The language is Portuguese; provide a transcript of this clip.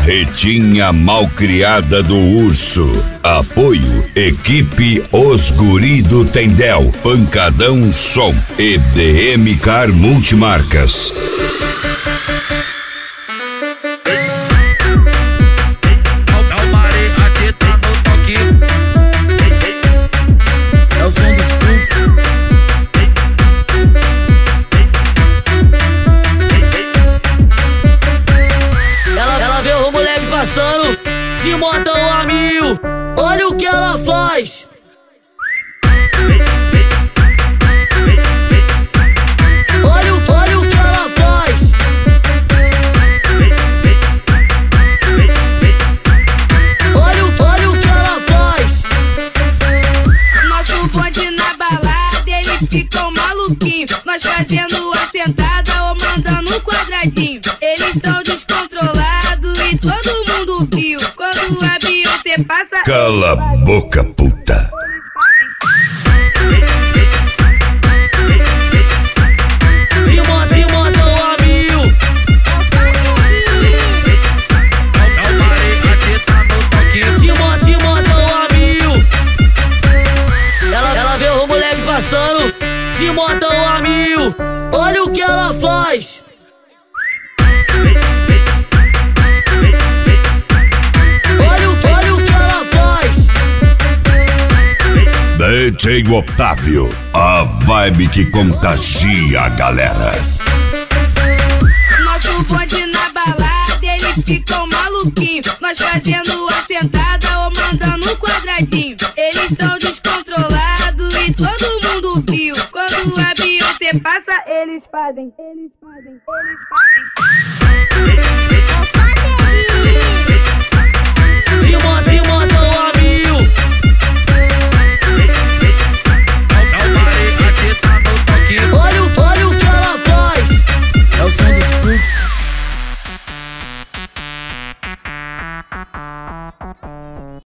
Barretinha Malcriada do Urso. Apoio Equipe Os Guri do Tendel, Pancadão Som e DM Car Multimarcas. É o som dos fluxos. Ela vê o moleque passando de modão a mil. Olha o que ela faz. Olha o que ela faz. Olha o que ela faz. Nosso bonde na balada, eles ficam maluquinhos. Nós fazendo a sentada ou mandando um quadradinho. Eles tão descontrolados e todo mundo viu. Quando a Beyoncé passa, Cala a boca, puta. De modão a mil. De modão a mil. Ela vê o moleque passando de modão a mil. Olha o que ela faz. Olha o que ela faz. DJ Otávio, a vibe que contagia a galera. nosso bonde na balada, eles ficam maluquinhos. Nós fazendo a sentada ou mandando um quadradinho. Eles tão descontrolados e todo mundo viu. Quando a Beyoncé passa, eles fazem.